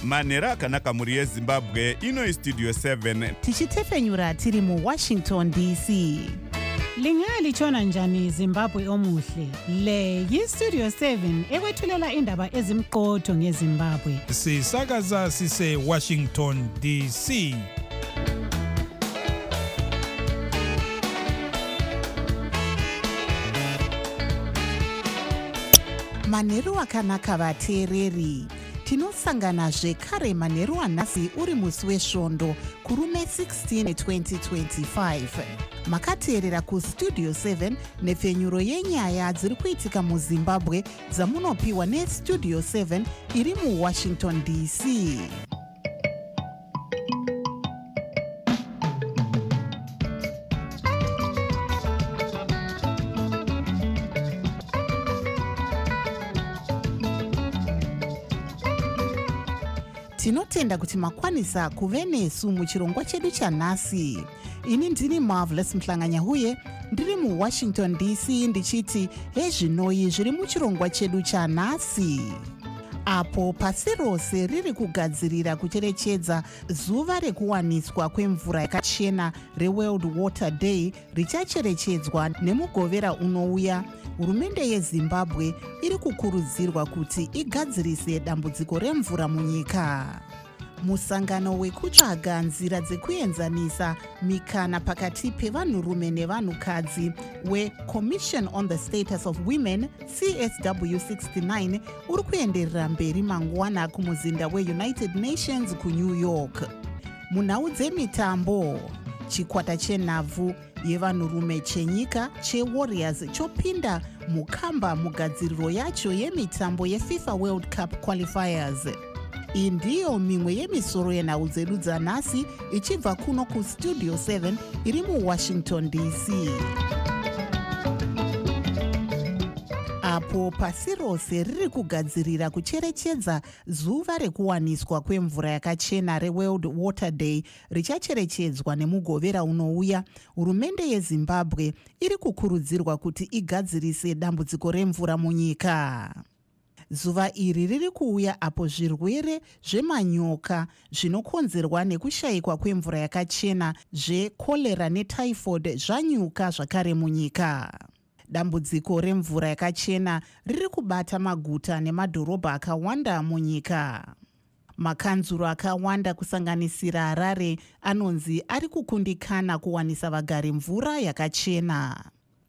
Manheru akanaka mhuri yeZimbabwe. Ino Studio 7 tichitefenyura tiri muWashington DC. Lingalitshona njani Zimbabwe omuhle? Le yiStudio 7 ekwethulela indaba ezimqotho ngeZimbabwe. Sisakaza sise Washington DC. Manheru akanaka vateereri. Tinosangana zvekare manheru anhasi uri musi wesvondo kurume 16 2025. Makateerera kuStudio 7 nepfenyuro yenyaya dziri kuitika muZimbabwe dzamunopiwa neStudio 7 iri muWashington DC. Tinotenda kuti makwanisa kuve nesu muchirongwa chedu chanhasi. Ini ndini Marvelous Mhlanganyahuye, ndiri muWashington DC ndichiti hezvinoi zviri muchirongwa chedu chanhasi. Apo pasi rose riri kugadzirira kucherechedza zuva rekuwaniswa kwemvura yakachena reWorld Water Day richacherechedzwa nemugovera unouya, hurumende yeZimbabwe iri kukurudzirwa kuti igadzirise dambudziko remvura munyika. Musangano wekutsvaga nzira dzekuenzanisa mikana pakati pevanhurume nevanhukadzi weCommission on the Status of Women CSW69 uri kuenderera mberi mangwana kumuzinda weUnited Nations kuNew York. Munhau dzemitambo, chikwata chenhabvu yevanhurume chenyika cheWarriors chopinda mukamba mugadziriro yacho yemitambo yeFIFA World Cup Qualifiers. Iyi ndiyo mimwe yemisoro yenhau dzedu dzanhasi ichibva kuno kuStudio 7 iri muWashington DC. Apo pasi rose riri kugadzirira kucherechedza zuva rekuwaniswa kwemvura yakachena reWorld Water Day richacherechedzwa nemugovera unouya, hurumende yeZimbabwe iri kukurudzirwa kuti igadzirise dambudziko remvura munyika. Zuva iri riri kuuya apo zvirwere zvemanyoka zvinokonzerwa nekushayikwa kwemvura yakachena zvekolera netyphoid zvanyuka zvakare munyika. Dambudziko remvura yakachena riri kubata maguta nemadhorobha akawanda munyika. Makanzuro akawanda kusanganisira Harare anonzi ari kukundikana kuwanisa vagari mvura yakachena.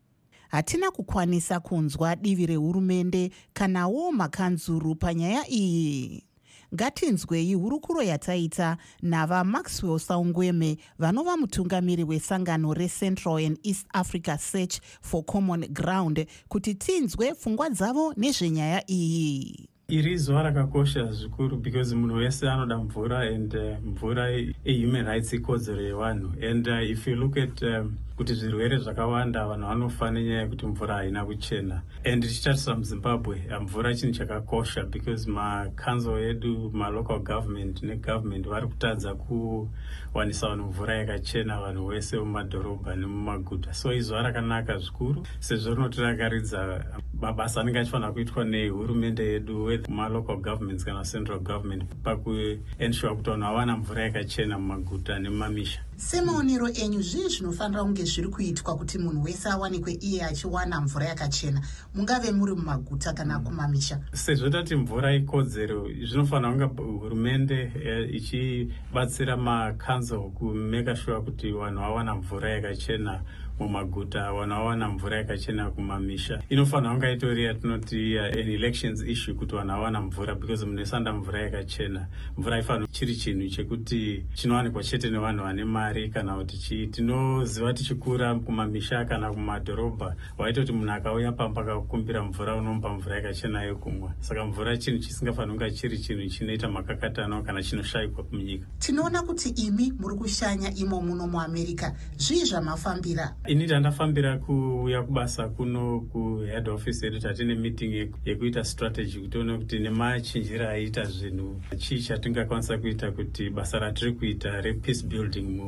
Hatina kukwanisa kunzwa divi rehurumende kanawo makanzuru panyaya iyi. Ngatinzwei hurukuro yataita nava Maxwell Saungweme vanova mutungamiri wesangano reCentral and East Africa Search for Common Ground kuti tinzwe pfungwa dzavo nezvenyaya iyi. Iri zuva rakakosha zvikuru because munhu wese anoda mvura and mvura human rights ikodzero yevanhu and if you look at kuti zvirwere zvakawanda vanhu vanofa nenyaya yekuti mvura haina kuchena and tichitarisa muZimbabwe mvura chinhu chakakosha because makanzo edu malocal government negovernment vari kutadza kuwanisa vanhu mvura yakachena vanhu vese mumadhorobha nemumaguta. So izuva rakanaka zvikuru sezvo rinotidakaridza mabasa anenge achifanira kuitwa nehurumende yedu malocal governments kana central government pakuensure kuti vanhu havana mvura yakachena mumaguta nemumamisha. Semaonero enyu zvii zvinofanira kunge zviri kuitwa kuti munhu wese awanikwe iye achiwana mvura yakachena, mungave muri mumaguta kana kumamisha? Sezvo tati mvura ikodzero, zvinofanira kunge hurumende ichibatsira makanzo kumeka sure kuti vanhu vawana mvura yakachena mumaguta, vanhu vawana mvura yakachena kumamisha. Inofanira kunge itori yatinoti an elections issue kuti vanhu vawana mvura because munhu wese anoda mvura yakachena. Mvura haifaniri chiri chinhu chekuti chinowanikwa chete nevanhu vane mari kana kuti tinoziva tichikura kumamisha kana kumadhorobha waitoti munhu akauya pamba akakumbira mvura unomba mvura yakachena yokumwa. Saka mvura chinhu chisingafaniri kunge chiri chinhu chinoita makakatano kana chinoshayikwa munyika. Tinoona kuti imi muri kushanya imo muno muAmerica. Zvii zvamafambira? Ini ndandafambira kuuya kubasa kuno kuhead office yedu tatine meeting yekuita strategy kuti tione kuti nemachinjira aita zvinhu chii chatingakwanisa kuita kuti basa ratiri kuita repeace building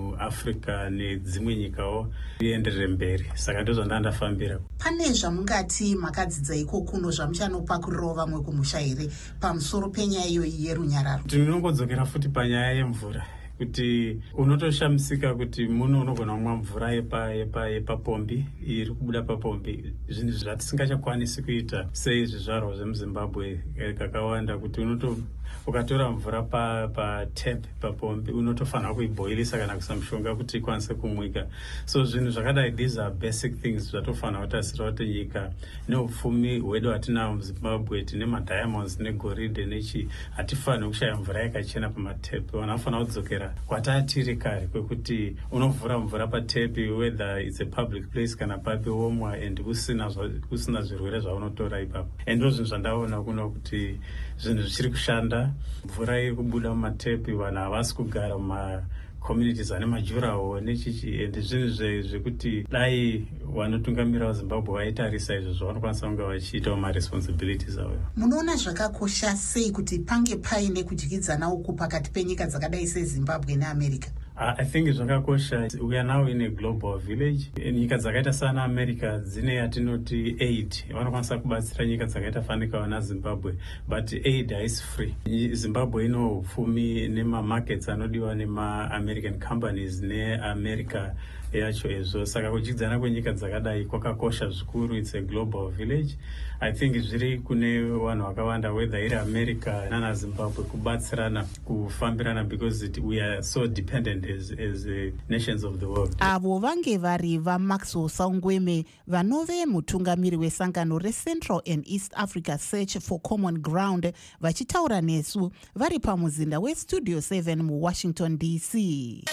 muAfrica nedzimwe nyikawo ienderere mberi. Saka ndozvandandafambira. Pane zvamungati makadzidza iko kuno zvamuchanopakurirawo vamwe kumusha here pamusoro penyaya iyoyi yerunyararo? Tinongodzokera futi panyaya yemvura, kuti unotoshamisika kuti muno unogona kumwa mvura yepapombi iri kubuda papombi, zvinhu zvatisingachakwanisi kuita seizvizvarwa zvemuZimbabwe kakawanda, kuti ukatora mvura patap papombi unotofanira kuibhoilisa kana kuisa mushonga kuti ikwanise kumwika. So zvinhu zvakadai, these are basic things zvatofanira kutasira kuti nyika neupfumi hwedu hatinavo muZimbabwe, tine madiamonds negoridhe nechi, hatifaniri kushaya mvura yakachena pamatap. Vanhu vanofanira kudzokera kwatatiri kare, kwekuti unovhura mvura patepi whether it's a public place kana papi womwa and usina zvirwere zvaunotora ipapo. And ndozvinhu zvandaona kuno kuti zvinhu zvichiri kushanda. Mvura iri kubuda mumatepi, vanhu havasi kugara communities ane majuraho nechichi, and zvinhu zvekuti dai vanotungamira vaZimbabwe vaitarisa izvo zvavanokwanisa kunge vachiitawo maresponsibilities avo. Munoona zvakakosha sei kuti pange paine kudyidzana uku pakati penyika dzakadai seZimbabwe neAmerica? I think zvakakosha. We are now in a global village. Nyika dzakaita sana America dzine yatinoti aid, vanokwanisa kubatsira nyika dzakaita fanikawo naZimbabwe, but aid haisi free. Zimbabwe ino upfumi nemamarkets anodiwa nema-American companies neAmerica yacho ezvo. Saka kudyidzana kwenyika dzakadai kwakakosha zvikuru. It's a global village. I think zviri kune vanhu vakawanda, whether iri America nana Zimbabwe, kubatsirana kufambirana, because we are so dependent as nations of the world. Avo vange vari vaMaxwell Sangweme, vanove mutungamiri wesangano reCentral and East Africa Search for Common Ground, vachitaura nesu vari pamuzinda weStudio 7 muWashington DC.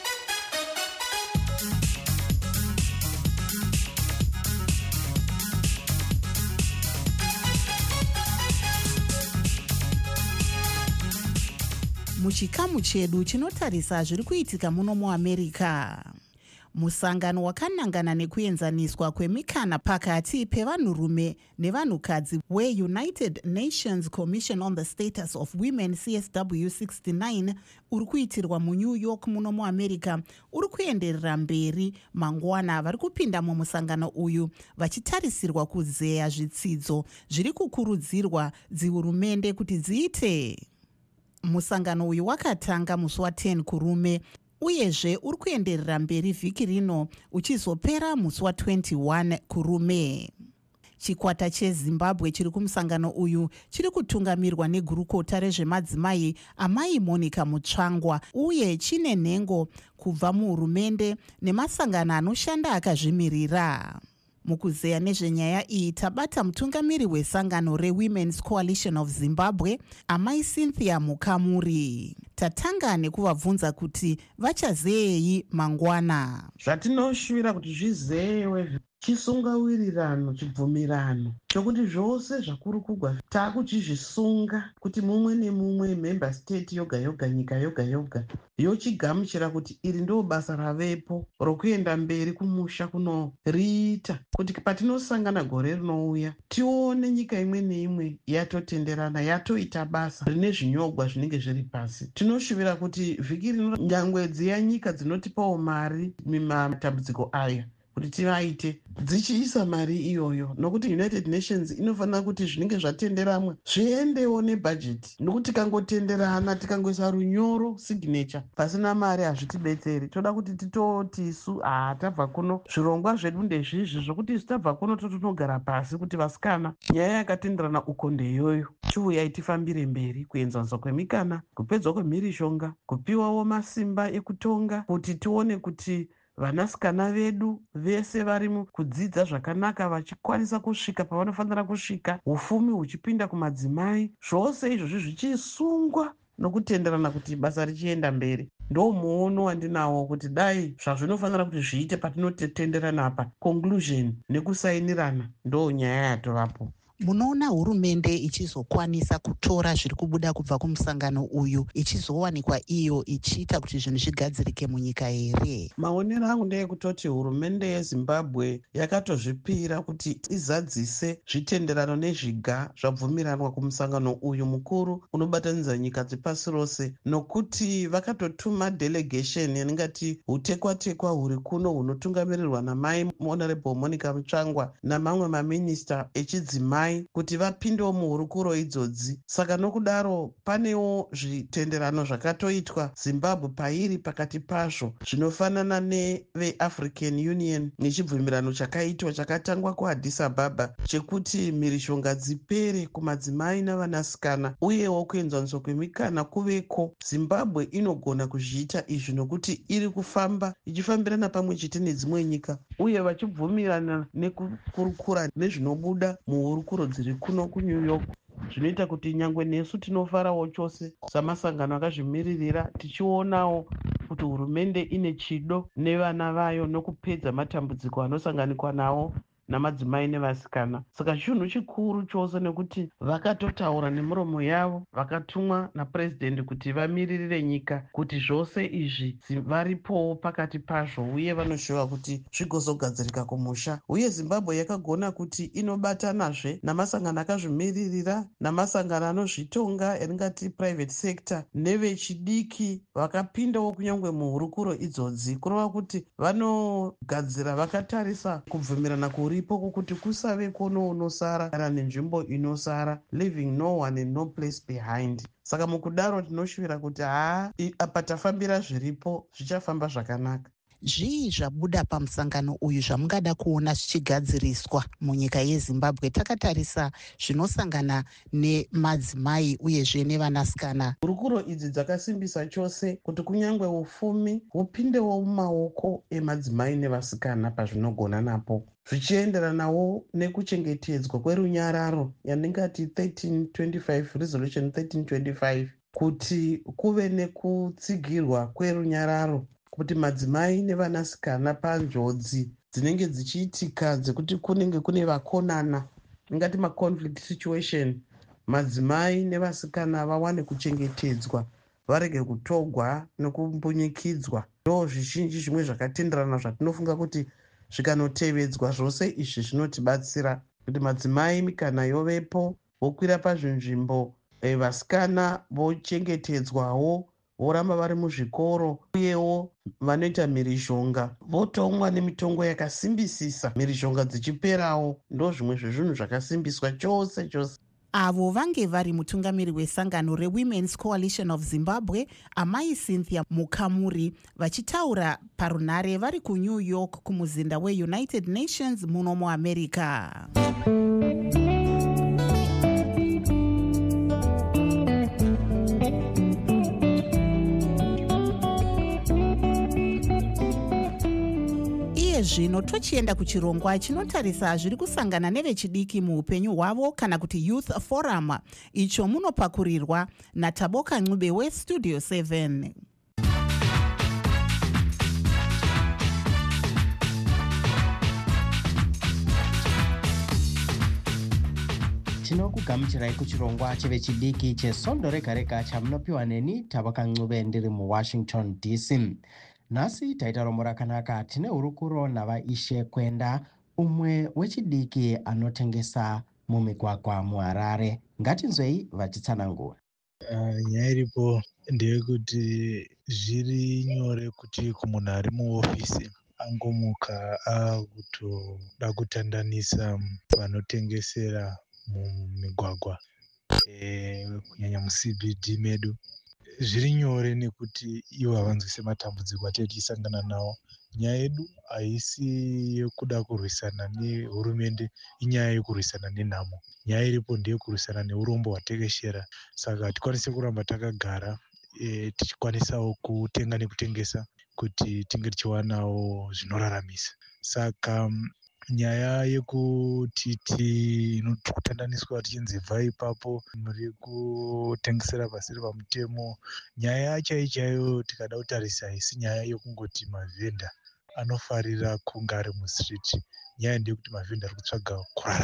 Muchikamu chedu chinotarisa zviri kuitika muno muAmerica. Musangano wakanangana nekuenzaniswa kwemikana pakati pevanhurume nevanhukadzi weUnited Nations Commission on the Status of Women CSW 69 uri kuitirwa muNew York muno muAmerica uri kuenderera mberi mangwana. Vari kupinda mumusangano uyu vachitarisirwa kuzeya zvitsidzo zviri kukurudzirwa dzihurumende kuti dziite. Musangano uyu wakatanga musi wa10 kurume uyezve uri kuenderera mberi vhiki rino uchizopera musi wa21 kurume. Chikwata cheZimbabwe chiri kumusangano uyu chiri kutungamirwa negurukota rezvemadzimai amai Monica Mutsvangwa, uye chine nhengo kubva muhurumende nemasangano anoshanda akazvimirira. Mukuzeya nezvenyaya iyi tabata mutungamiri wesangano reWomen's Coalition of Zimbabwe, amai Cynthia Mukamuri. Tatanga nekuvabvunza kuti vachazeyei mangwana. Zvatinoshuvira kuti zvizeyewe chisungawirirano, chibvumirano chokuti zvose zvakuru kugwa takuchizvisunga kuti mumwe nemumwe member state yoga yoga, nyika yoga yoga yochigamuchira kuti iri ndo basa ravepo rokuenda mberi kumusha kunoriita, kuti patinosangana gore rinouya tione nyika imwe neimwe yatotenderana, yatoita basa rine zvinyogwa zvinenge zviri pasi. Tinoshuvira kuti vhiki rino nyangwe dziya nyika dzinotipawo mari mumatambudziko aya kuti tivaite dzichiisa mari iyoyo, nokuti United Nations inofanira kuti zvinenge zvatenderamwa zviendewo nebhajeti, nokuti tikangotenderana tikangoisa runyoro signature pasina mari hazvitibetseri. Toda kuti titoti isu tabva kuno zvirongwa zvedu ndezvizvi zvokuti isu tabva kuno totonogara pasi kuti vasikana, nyaya yakatenderana uko ndeyoyo, chiuyai tifambire mberi kuenzaniswa kwemikana, kupedzwa kwemhirishonga, kupiwawo masimba ekutonga, kuti tione kuti vanasikana vedu vese vari kudzidza zvakanaka vachikwanisa kusvika pavanofanira kusvika, ufumi huchipinda kumadzimai, zvose izvozvi zvichisungwa nokutenderana kuti basa richienda mberi. Ndo muono wandinawo kuti dai zvazvinofanira kuti zviite patinotenderana apa, conclusion nekusainirana ndo nyaya yatovapo. munoona hurumende ichizokwanisa kutora zviri kubuda kubva kumusangano uyu ichizowanikwa iyo ichiita kuti zvinhu zvigadzirike munyika here? Maonero angu ndeyekutoti hurumende yeZimbabwe yakatozvipira kuti izadzise zvitenderano nezviga zvabvumiranwa kumusangano uyu mukuru unobatanidza nyika dzepasi rose, nokuti vakatotuma delegation yaningati utekwa-tekwa huri kuno hunotungamirirwa namai Honorable Monica Mutsvangwa namamwe maminista echidzimai kuti vapindewo muhurukuro idzodzi. Saka nokudaro panewo zvitenderano zvakatoitwa Zimbabwe pairi pakati pazvo zvinofanana neveAfrican Union nechibvumirano chakaitwa chakatangwa kuAddis Ababa chekuti mhirishonga dzipere kumadzimai navanasikana uyewo kuenzwaniswa kwemikana kuveko. Zimbabwe inogona kuzviita izvi nokuti iri kufamba ichifambirana pamwe chete nedzimwe nyika uye vachibvumirana nekukurukura nezvinobuda muhurukuro dziri kuno kuNew York, zvinoita kuti nyangwe nesu tinofarawo chose samasangano akazvimiririra tichionawo kuti hurumende ine chido nevana vayo nokupedza matambudziko anosanganikwa nawo namadzimai nevasikana. Saka chinhu chikuru chose nekuti vakatotaura nemuromo yavo, vakatumwa napurezidendi kuti vamiririre nyika kuti zvose izvi varipowo pakati pazvo uye vanoshuva kuti zvigozogadzirika kumusha. Uye Zimbabwe yakagona kuti inobatanazve namasangano akazvimiririra namasangano anozvitonga eringati private sector nevechidiki vakapindawo kunyangwe muhurukuro idzodzi kureva kuti vanogadzira vakatarisa kubvumirana kuripo kwokuti kusave kono unosara kana nenzvimbo inosara, leaving no one and no place behind. Saka mukudaro tinoshuvira kuti apa tafambira zviripo zvichafamba zvakanaka. Zvii zvabuda pamusangano uyu zvamungada kuona zvichigadziriswa munyika yeZimbabwe takatarisa zvinosangana nemadzimai uyezve nevanasikana? Hurukuro idzi dzakasimbisa chose kuti kunyangwe ufumi hupindewo mumaoko emadzimai nevasikana pazvinogona napo, zvichienderanawo nekuchengetedzwa kwerunyararo yaningati 1325 resolution 1325 kuti kuve nekutsigirwa kwerunyararo kuti madzimai nevanasikana panjodzi dzinenge dzichiitika dzekuti kunenge kune vakonana, ingati maconflict situation, madzimai nevasikana vawane kuchengetedzwa varege kutogwa nekumbunyikidzwa. Ndo zvizhinji zvimwe zvakatenderana zvatinofunga kuti zvikanotevedzwa zvose izvi zvinotibatsira kuti madzimai mikana yovepo, vokwira pazvinzvimbo, vasikana vochengetedzwawo, voramba vari muzvikoro uyewo vanoita mhirishonga votomwa nemitongo yakasimbisisa, mhirishonga dzichiperawo. Ndo zvimwe zvezvinhu zvakasimbiswa chose chose. Avo vange vari mutungamiri wesangano reWomen's Coalition of Zimbabwe, amai Cynthia Mukamuri, vachitaura parunhare vari kuNew York kumuzinda weUnited Nations muno muAmerica. Zvino tochienda kuchirongwa chinotarisa zviri kusangana nevechidiki muupenyu hwavo kana kuti Youth Forum, icho munopakurirwa naTaboka Ncube weStudio 7. Tinokugamuchirai kuchirongwa chevechidiki chesondo rega rega chamunopiwa neni Taboka Ncube ndiri muWashington DC. Nhasi taita romo rakanaka. Tine hurukuro navaishe Kwenda, umwe wechidiki anotengesa mumigwagwa muHarare. Ngatinzwei vachitsanangura. Nyaya iripo ndeyekuti zviri nyore kuti kumunhu ari muofisi angomuka akutoda kutandanisa vanotengesera mumigwagwa kunyanya muCBD medu. Zviri nyore nekuti ivo havanzwise matambudziko atiri tichisangana nawo. Nyaya yedu haisi yekuda kurwisana nehurumende, inyaya yekurwisana nenhamo. Nyaya iripo ndeyekurwisana neurombo hwatekeshera. Saka hatikwanisi kuramba takagara tichikwanisawo kutenga nekutengesa kuti tinge tichiwanawo zvinoraramisa. Saka nyaya yekuti tinotandaniswa tichinzi bva ipapo muri kutengesera pasiri pamutemo, nyaya chaiyo tikada kutarisa haisi nyaya yekungoti mavhenda anofarira kunge ari mustriti. Nyaya ndeyekuti mavhenda ari kutsvaga kurarama.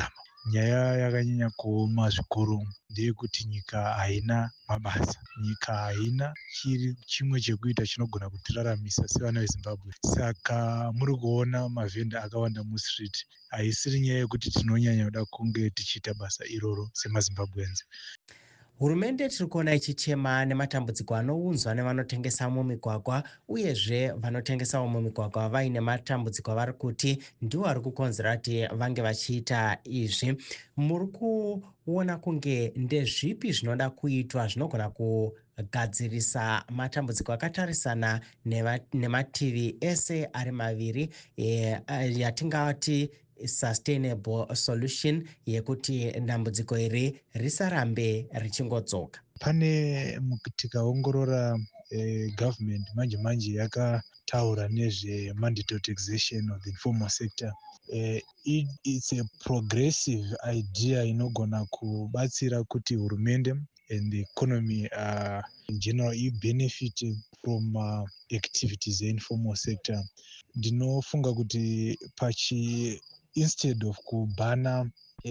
nyaya yakanyanya kuoma zvikuru ndeyekuti nyika haina mabasa, nyika haina chimwe chekuita chinogona kutiraramisa sevana vezimbabwe. Saka muri kuona mavhenda akawanda mustreet, haisiri nyaya yekuti tinonyanya kuda kunge tichiita basa iroro semazimbabwenzi. Hurumende tiri kuona ichichema nematambudziko anounzwa nevanotengesa mumigwagwa, uyezve vanotengesawo mumigwagwa vaine matambudziko avari kuti ndiwo ari kukonzera kuti vange vachiita izvi. Muri kuona kunge ndezvipi zvinoda kuitwa zvinogona kugadzirisa matambudziko akatarisana nemativi ese ari maviri, yatingati sustainable solution, yekuti dambudziko iri risarambe richingodzoka? Pane tikaongorora government manje yakataura nezve mandatory taxation of the informal sector. It's a progressive idea inogona kubatsira kuti hurumende and the economy in general benefit from activities informal sector. Ndinofunga kuti instead of kubhana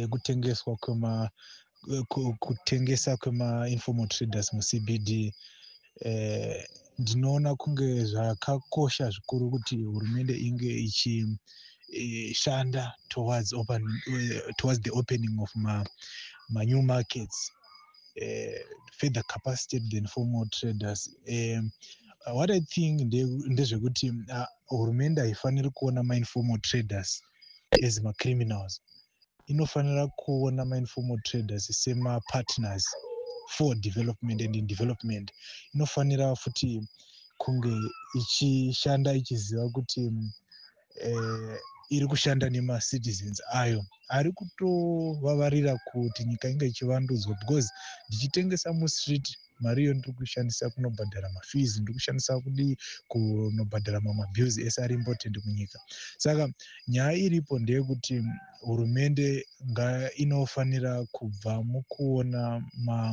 kutengesa kwema-informal traders muCBD, ndinoona kunge zvakakosha zvikuru kuti hurumende inge ichishanda towards the opening of new markets, further capacitate the informal traders. What I think ndezvekuti hurumende haifaniri kuona ma-informal traders as ma-criminals. Inofanira kuona ma-informal traders sema-partners for development and in development. Inofanira futi kunge ichishanda ichiziva kuti iri kushanda nema-citizens ayo ari kutovavarira kuti nyika inge ichivandudzwa, because ndichitengesa mustreet mari iyo ndiri kushandisa kunobhadhara mafees, ndiri kushandisa kunobhadhara mabills ese ari important munyika. Saka nyaya iripo ndeyekuti hurumende inofanira kubva mukuona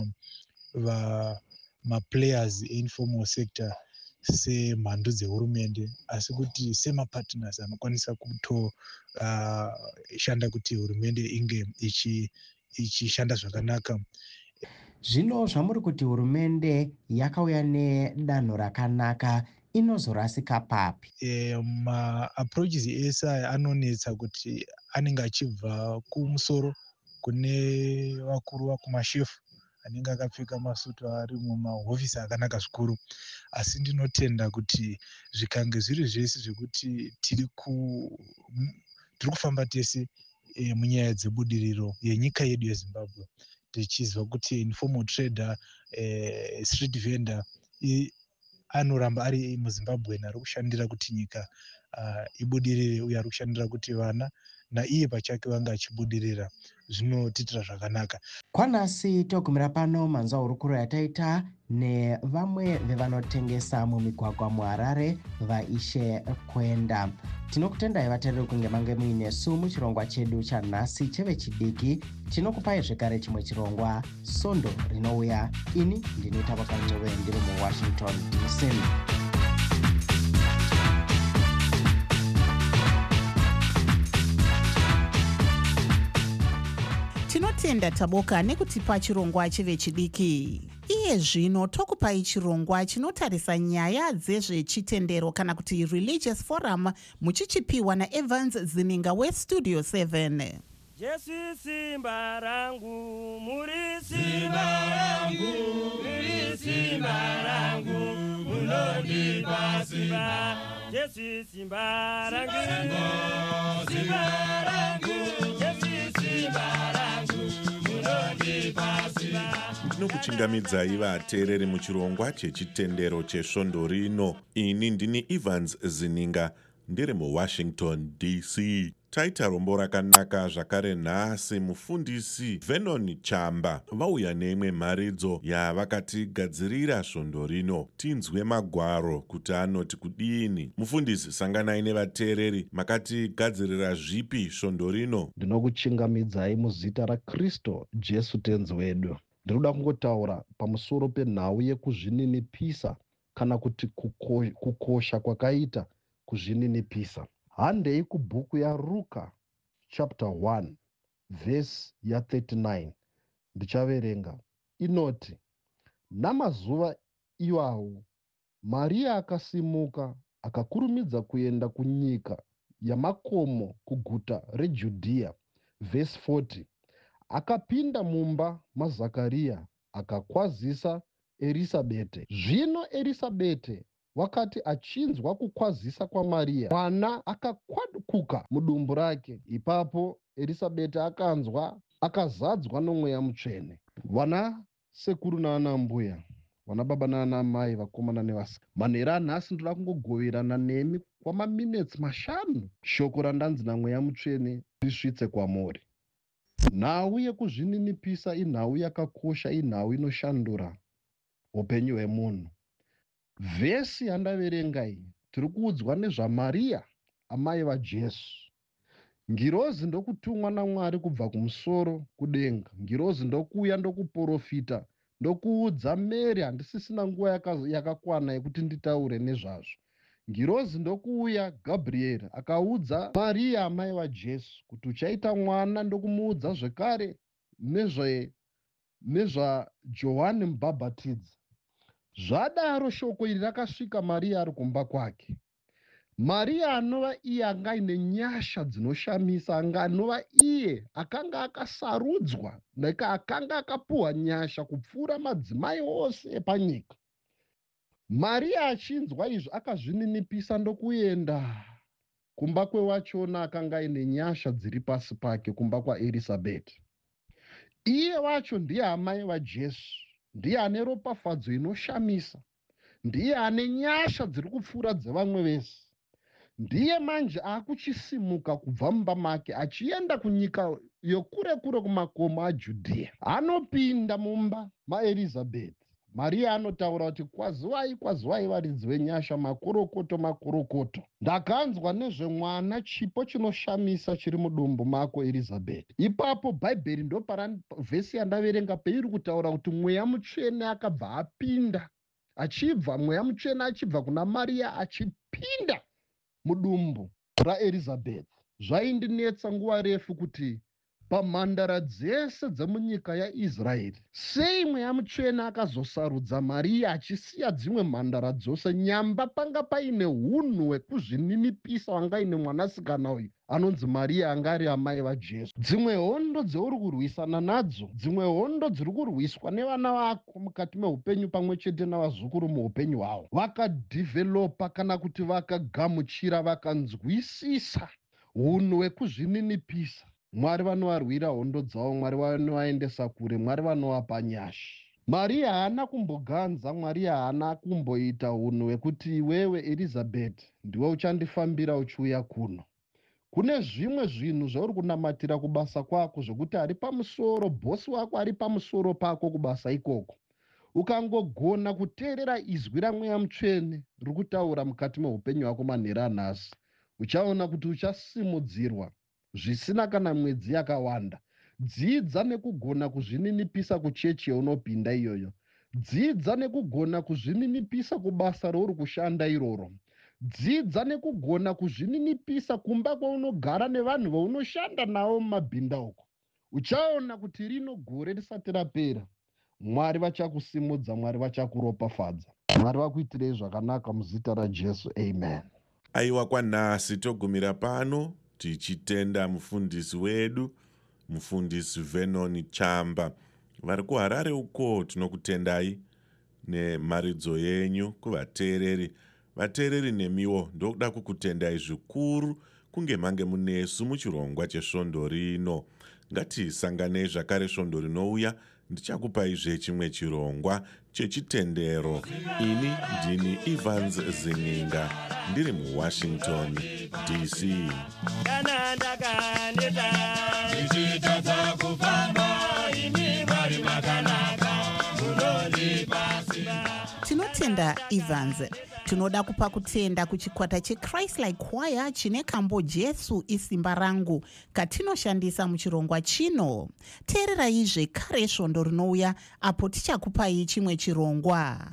ma-players informal sector semhando dzehurumende, asi kuti sema-partners anokwanisa kutoshanda kuti hurumende inge ichishanda zvakanaka. Zvino zvamuri kuti hurumende yakauya nedanho rakanaka, inozorasika papi? Ma-approaches ese aya anonetsa kuti anenge achibva kumusoro kune vakuru vakumashefu anenge akapfeka masutu ari mumahofisi akanaka zvikuru. Asi ndinotenda kuti zvikange zviri zvese zvekuti tiri kufamba tese munyaya dzebudiriro yenyika yedu yeZimbabwe, tichizwa kuti informal trader, street vendor anoramba ari muZimbabwe ari kushandira kuti nyika ibudirire, uye ari kushandira kuti vana naiye pachake vanga achibudirira. Zvinotiitira zvakanaka. Kwanasi togumira pano manzwa hurukuro yataita nevamwe vevanotengesa mumigwagwa muHarare, vaishe Kwenda. Tinokutendai vateereri kunge mange muinesu muchirongwa chedu chanhasi chevechidiki. Tinokupai zvekare chimwe chirongwa, Sondo rinouya. Ini ndini Tavakancuve ndiri muWashington DC. Tinotenda Taboka nekutipa chirongwa chevechidiki. Iye zvino tokupai chirongwa chinotarisa nyaya dzezvechitendero kana kuti religious forum, muchichipiwa naEvans Zininga weStudio 7. Jesu simba rangu, muri simba rangu, muri simba rangu, munondipa simba. Jesu simba rangu, simba rangu, Jesu simba rangu, munondipa simba. Tinokuchingamidzai vateereri muchirongwa chechitendero chesvondo rino. Ini ndini Evans Zininga ndiri muWashington DC. Taita rombo rakanaka zvakare nhasi mufundisi Vernon Chamba vauya neimwe mharidzo yavakatigadzirira svondo rino. Tinzwe magwaro kuti anoti kudini. Mufundisi, sanganai nevateereri, makatigadzirira zvipi svondo rino? Ndinokuchingamidzai muzita raKristu Jesu tenzi wedu. Ndinoda kungotaura pamusoro penhau yekuzvininipisa kana kuti kukosha kwakaita kuzvininipisa. Handei kubhuku yaRuka chapter 1 vhesi ya39 ndichaverenga. Inoti, namazuva iwawo Maria akasimuka akakurumidza kuenda kunyika yamakomo kuguta reJudhea. Vhesi 40, akapinda mumba maZakaria akakwazisa Erisabete. Zvino Erisabete wakati achinzwa kukwazisa kwaMaria, mwana akakwadukuka mudumbu rake. Ipapo Erisabete akanzwa akazadzwa nomweya mutsvene. Vana sekuru naana mbuya, vana baba naana mai, vakomana nevasika, manhero anhasi ndoda kungogoverana nemi kwamaminitsi 5 shoko randanzi namweya mutsvene risvitse kwamuri. Nhau yekuzvininipisa inhau yakakosha, inhau inoshandura upenyu hwemunhu. Vhesi yandaverenga iyi tiri kuudzwa nezvaMaria amai vaJesu. Ngirozi ndokutumwa naMwari kubva kumusoro kudenga. Ngirozi ndokuuya ndokuprofita ndokuudza Mary, handisisina nguva yakakwana yekuti nditaure nezvazvo. Ngirozi ndokuuya Gabrieri akaudza Maria amai vaJesu kuti uchaita mwana, ndokumuudza zvekare nezvaJohani Mubhabhatidzi. Zvadaro shoko iri rakasvika Maria ari kumba kwake. Maria anova iye anga ine nyasha dzinoshamisa, anova iye akanga akasarudzwa akanga akapuhwa nyasha kupfuura madzimai ose epanyika. Maria achinzwa izvo akazvininipisa ndokuenda kumba kwewachona akanga aine nyasha dziri pasi pake, kumba kwaErisabeti. Iye wacho ndiye amai vaJesu, ndiye ane ropafadzo inoshamisa, ndiye ane nyasha dziri kupfuura dzevamwe vese. Ndiye manje akuchisimuka kubva mumba make achienda kunyika yokure kure kumakomo aJudhea. Anopinda mumba maErizabheti. Maria anotaura kuti kwaziwai, kwaziwai varidzi venyasha, makorokoto. Ndakanzwa nezvemwana chipo chinoshamisa chiri mudumbu mako Erizabheti. Ipapo Bhaibheri vhesi yandaverenga peiri kutaura kuti mweya mutsvene akabva apinda, mweya mutsvene achibva kuna Maria achipinda mudumbu raErizabheti. Zvaindinetsa nguva refu kuti pamhandara dzese dzemunyika yaIsraeri sei mweya mutsvene akazosarudza Maria achisiya dzimwe mhandara dzose, nyamba panga paine unhu hwekuzvininipisa wangaine mwanasikana uyu anonzi Maria anga ari amai vaJesu. Dzimwe hondo dzeuri kurwisana nadzo, dzimwe hondo dziri kurwiswa nevana vako mukati meupenyu pamwe chete navazukuru muupenyu hwavo, vakadhivhelopa kana kuti vakagamuchira, vakanzwisisa unhu hwekuzvininipisa. Mwari vanovarwira hondo dzavo, Mwari vanovaendesa kure, Mwari vanovapa nyasha. Maria haana kumboganza, Mwari haana kumboita unhu hwekuti iwewe Erizabheti ndiwe uchandifambira uchiuya kuno. Kune zvimwe zvinhu zvauri kunamatira kubasa kwako zvokuti ari pamusoro, bhosi wako ari pamusoro pako kubasa ikoko. Ukangogona kuteerera izwi ramweya mutsvene riri kutaura mukati meupenyu hwako manhero anhasi, uchaona kuti uchasimudzirwa zvisina kana mwedzi yakawanda. Dzidza nekugona kuzvininipisa kuchechi yaunopinda iyoyo. Dzidza nekugona kuzvininipisa kubasa rouri kushanda iroro. Dzidza nekugona kuzvininipisa kumba kwaunogara nevanhu vaunoshanda navo mumabhinda uko. Uchaona kuti rino gore risati rapera, Mwari vachakusimudza, Mwari vachakuropafadza. Mwari vakuitirei zvakanaka muzita raJesu. Amen. Aiwa, kwanhasi togumira pano tichitenda mufundisi wedu, mufundisi Vernon Chamba. Vari kuHarare uko tinokutendai nemharidzo yenyu kuvateereri. Vateereri nemiwo ndokuda kukutendai zvikuru kunge mange munesu muchirongwa chesvondo rino. Ngatisanganei zvakare svondo rinouya, ndichakupaizve chimwe chirongwa chechitendero. Ini ndini Evans Zininga, ndiri muWashington DC. Tinotenda Evans. Tinoda kupa kutenda kuchikwata cheChrist-like Choir chine kambo Jesu isimba rangu katinoshandisa muchirongwa chino. Teererai zvekare svondo rinouya apo tichakupai chimwe chirongwa.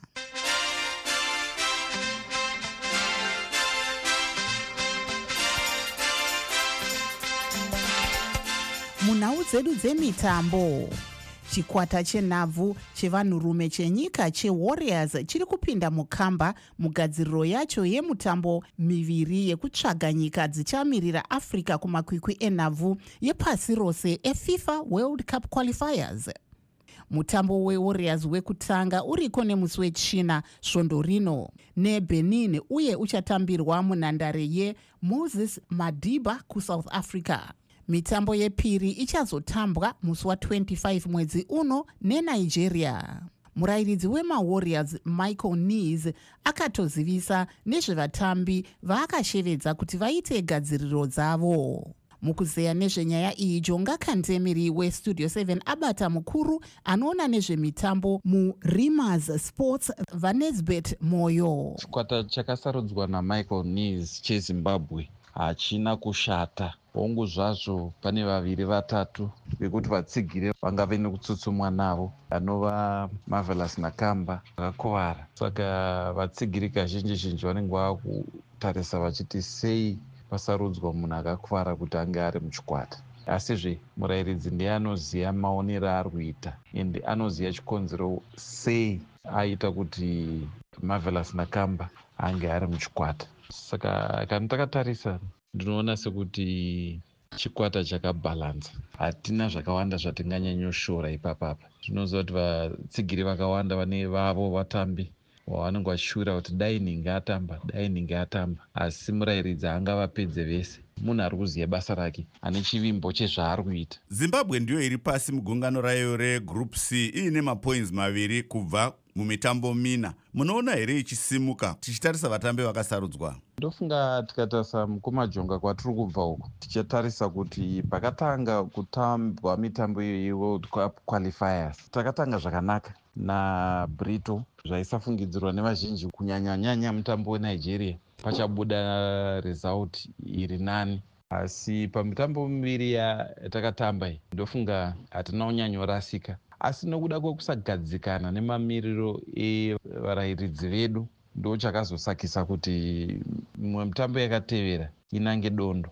munhau dzedu dzemitambo. Chikwata chenhabvu chevanhurume chenyika cheWarriors chiri kupinda mukamba mugadziriro yacho yemutambo miviri yekutsvaga nyika dzichamirira Africa kumakwikwi enhabvu yepasi rose eFIFA World Cup Qualifiers. Mutambo weWarriors wekutanga uriko nemusi weChina svondo rino neBenin uye uchatambirwa munhandare yeMoses Madiba kuSouth Africa. Mitambo yepiri ichazotambwa musi wa25 mwedzi uno neNigeria. Murairidzi wemaWarriors Michael Nees akatozivisa nezvevatambi vaakashevedza kuti vaite gadziriro dzavo. Mukuzeya nezvenyaya iyi, Jonga Kandemiri weStudio 7 abata mukuru anoona nezvemitambo muRimers Sports Vanesbet Moyo. Chikwata chakasarudzwa naMichael Nees cheZimbabwe hachina kushata. Hongu zvazvo pane vaviri vatatu vekuti vatsigire vangave nekutsutsumwa navo, anova Marvelous Nakamba akakuvara. Saka vatsigiri kazhinji vanenge vakutarisa vachiti sei pasarudzwa munhu akakuvara kuti ange ari muchikwata. Asizve murairidzi ndiye anoziva maonero ari kuita ende anoziva chikonzero sei aita kuti Marvelous Nakamba ange ari muchikwata. Saka kana takatarisa ndinoona sekuti chikwata chakabhalanza, hatina zvakawanda zvatinganyanyoshora ipapapa. Zvinoziva kuti vatsigiri vakawanda vane vavo vatambi vavanenge vachishura kuti dai ninge atamba, asi murairidzi angavapedze vese. Munhu ari kuziva basa rake, ane chivimbo chezvaari kuita. Zimbabwe ndiyo iri pasi mugungano rayo reGroup C iine mapoints maviri kubva mumitambo mina. Munoona here ichisimuka tichitarisa vatambi vakasarudzwa? Ndofunga tikatarisa mukumajonga kwatiri kubva uku, tichatarisa kuti pakatanga kutambwa mitambo yeWorld Cup Qualifiers takatanga zvakanaka naBrito, zvaisafungidzirwa nevazhinji kunyanya mutambo weNigeria pachabuda result iri nani. Asi pamitambo miviri yatakatamba iyi ndofunga hatina unyanyorasika, asi nokuda kwekusagadzikana nemamiriro evarairidzi vedu ndo chakazosakisa kuti mimwe mitambo yakatevera inange dondo.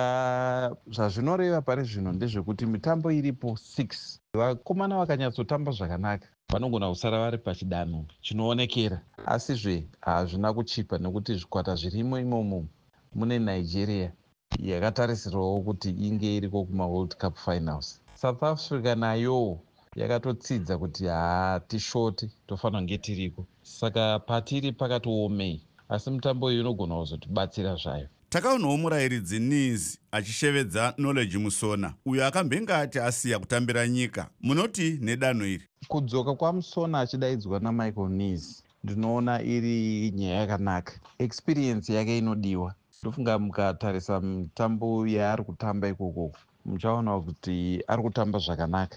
Saka zvazvinoreva pari zvino ndezvekuti mitambo iripo 6 vakomana vakanyatsotamba zvakanaka vanogona kusara vari pachidanho chinoonekera. Asizve hazvina kuchipa nekuti zvikwata zvirimo imomo mune Nigeria yakatarisirwawo kuti inge iriko kumaWorld Cup Finals. South Africa nayo yakatotsidza kuti hatishoti, tofanira kunge tiriko. Saka patiri pakatiomei, asi mitambo iyi inogona kuzotibatsira zvayo. Takaonawo murairidzi Nees achishevedza Knowledge Musona, uyo akambenga ati asiya kutambira nyika. Munoti nedanho iri? Kudzoka kwaMusona achidaidzwa naMichael Nees ndinoona iri nyaya yakanaka. Experience yake inodiwa. Ndofunga mukatarisa mitambo yaari kutamba ikoko muchaona kuti ari kutamba zvakanaka.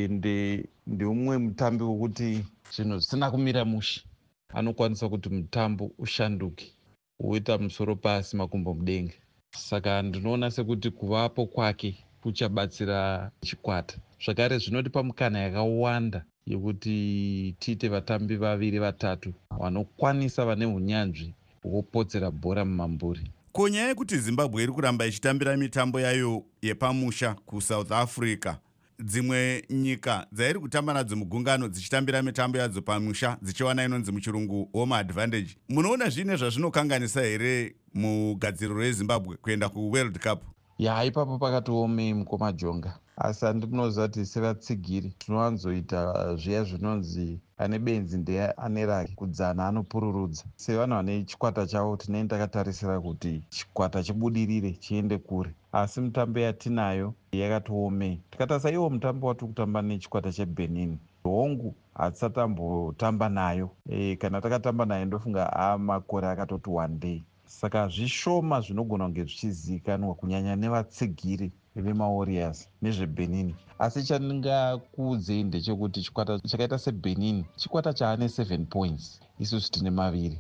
Ndeumwe mutambi wekuti zvinhu zvisina kumira mushe, anokwanisa kuti mutambo ushanduke uita musoro pasi makumbo mudenga. Saka ndinoona sekuti kuvapo kwake kuchabatsira chikwata. Zvakare zvinotipa mukana yakawanda yekuti tiite vatambi vaviri vatatu vanokwanisa vane unyanzvi hwokupotsera bhora mumamburi. Konyaya yekuti Zimbabwe iri kuramba ichitambira mitambo yayo yepamusha kuSouth Africa, dzimwe nyika dzairi kutamba nadzo mugungano dzichitambira mitambo yadzo pamusha dzichiwana inonzi muchirungu home advantage. Munoona zvine zvazvinokanganisa here mugadziriro reZimbabwe kuenda kuWorld Cup? Ipapo pakatiomei mukomajonga, asi handinoziva kuti sevatsigiri tinowanzoita zviya zvinonzi ane benzi ndiye ane rake, kudzana anopururudza. Sevanhu vane chikwata chavo tinenge takatarisira kuti chikwata chibudirire chiende kure, asi mitambo yatinayo yakatiomei. Tikatarisa iwo mutambo watiri kutamba nechikwata cheBenin, hongu hatisatambotamba nayo. Kana takatamba nayo ndofunga makore akatoti 1 day. Saka zvishoma zvinogona kunge zvichizivikanwa kunyanya nevatsigiri vemaWarriors nezveBenin. Asi chandingakuudzei ndechekuti chikwata chakaita seBenin chikwata chaane 7 points, isusu tine 2.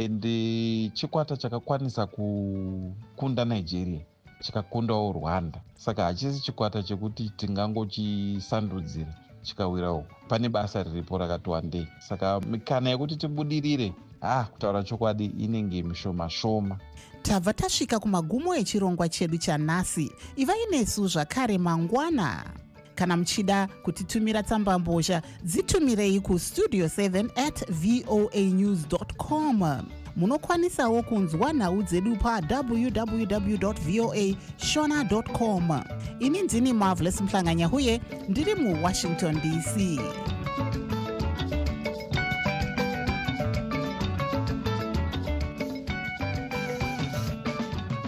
Ende chikwata chakakwanisa kukunda Nigeria, chikakundawo Rwanda. Saka hachisi chikwata chekuti tingangochisandudzira chikawira uko. Pane basa riripo rakati wandei. Saka mikana yekuti tibudirire, kutaura chokwadi inenge mishoma shoma. tabva tasvika kumagumo echirongwa chedu chanhasi. Ivai nesu zvakare mangwana. Kana muchida kutitumira tsambambozha, dzitumirei kustudio7@voanews.com. Munokwanisawo kunzwa nhau dzedu pa www.voashona.com. Ini ndini Marvelous Mhlanganya huye ndiri muWashington DC.